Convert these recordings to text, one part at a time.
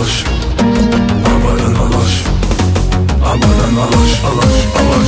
алаш, абадан алаш, абадан алаш, алаш, алаш.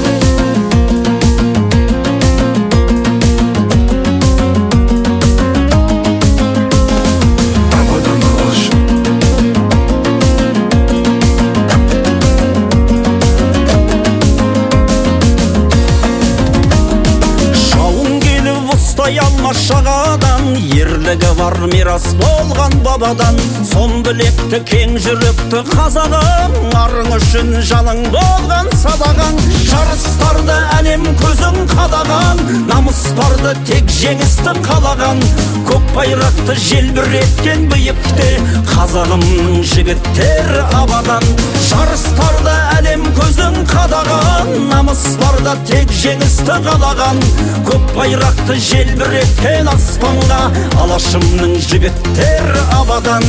Шағадан ерлігі бар мирас болған бабадан, сон білекті кең жүректі қазағым, арың үшін жаның болған садағаң. Жарыстарды әлем көзің қадаған, намыстарды тек жеңісті қалаған, көк байрақты желбіреткен биікте қазағымның жігіттері абадан. Жарыстарды әлем көзің қадаған, намыстарды тек жеңісті қалаған, көк байрақты желбіреткен аспанға алашымның жігіттері абадан.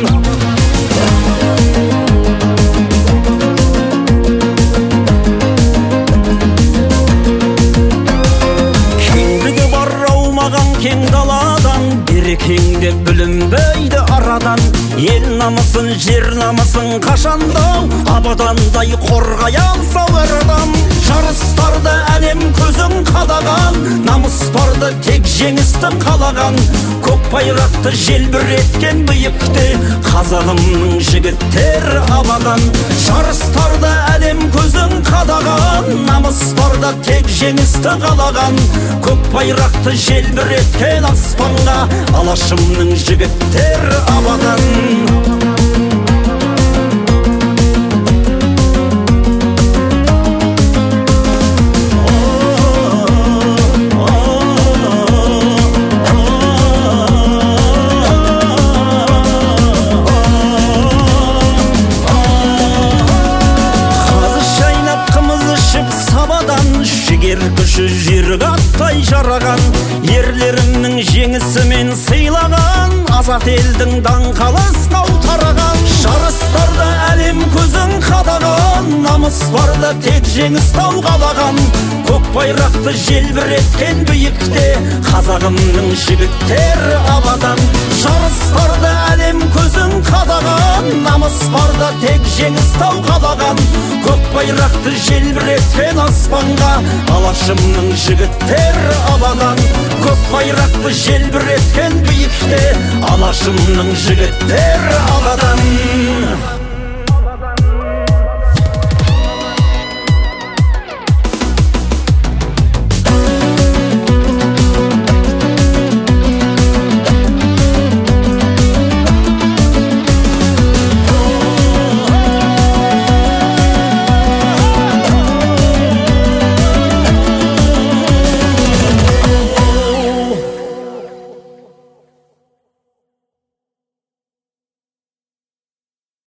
Кеңдігі бар аумаған кең даладан, берекеңде бүлінбейді арадан. Ел намысын, жер намысын қашандау, абадандай қорғай алса бір адам. Жарыстарды әлем көзің қадаған, намыс барды тек жеңісті қалаған, көк байрақты желбіреткен биікте қазағымның жігіттері абадан. Жарыстарды әлем көзің қадаған, намыс барды тек жеңісті қалаған, көк байрақты желбіреткен аспанға алашымның жігіттері абадан. Жігер күші жерге аттай жараған, ерлерімнің жеңісімен сыйлаған, азат елдің даңқалас қаутараған. Жарыстарда әлем көзің қадаған, намыс барда тек жеңіс тау қалаған, көк байрақты желбіреткен биікте қазағымның жігіттері абадан. Жарыстарда әлем көзің қадаған, намыс барда тек жеңіс тау қалаған, көк байрақты желбіреткен аспанға алашымның жігіттері абадан. Көк байрақты желбіреткен биікте алашымның жігіттері абадан.